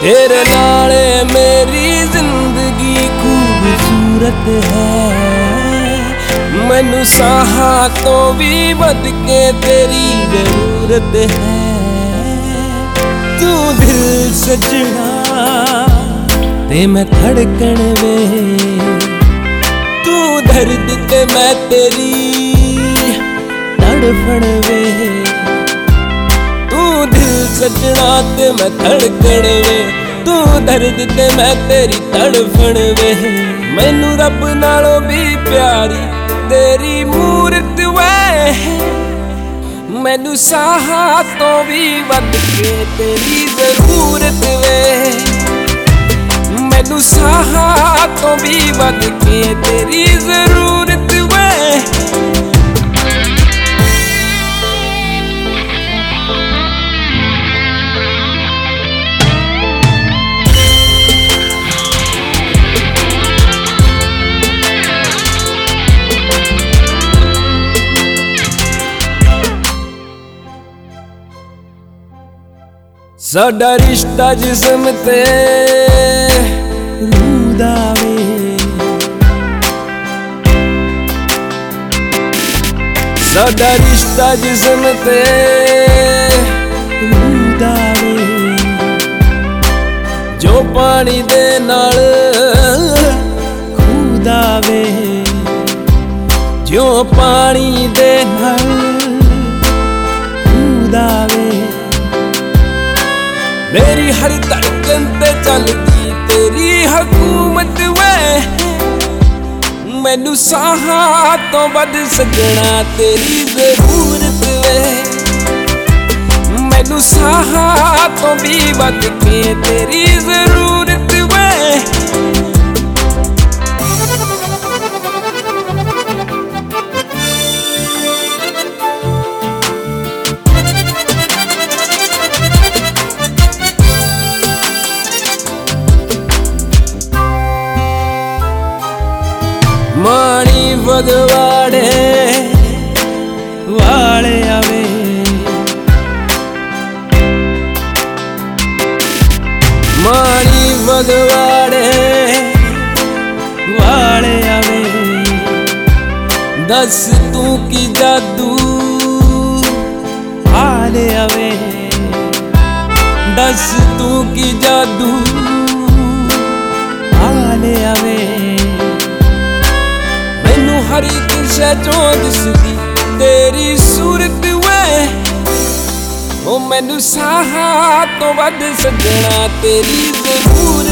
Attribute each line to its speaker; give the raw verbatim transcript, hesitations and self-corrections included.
Speaker 1: तेरे नाले मेरी जिंदगी खूबसूरत है। मैनू साहा तो भी वध के तेरी जरूरत है। तू दिल सजना ते मैं धड़कन वे, तू दर्द ते मैं तेरी तड़फन वे। तू दिल सजना ते मैं धड़कन वे, तू दर्द ते मैं तेरी तड़फन वे। मैनू रब नालों भी प्यारी तेरी मूरत वे, मैनू साहा तो भी वध के तेरी जरूरत वे। मैनू साहा तो भी वध के तेरी जरूरत वे। साडा रिश्ता जिस्म ते रूह दा वे, साडा रिश्ता जिस्म ते रूह दा वे। जो पानी दे नाल खूह दा वे, जो पानी दे नाल खूह दा वे। मेरी हर धड़कन ते चलदी तेरी हुकूमत वे। मैनू साहा तो वध सजना तेरी जरूरत वे। मैनू साहा तो भी वध के तेरी जरूरत वे। माणी भगवाड़े वाले आवे, माणी भगवाड़े वाले आवे। दस तू की जादू हाले आवे, दस तू की जादू हाले आवे। हर एक शै चों दिसदी तेरी सूरत वे। ओ मैनू साहा तो वध सजना तेरी जरूरत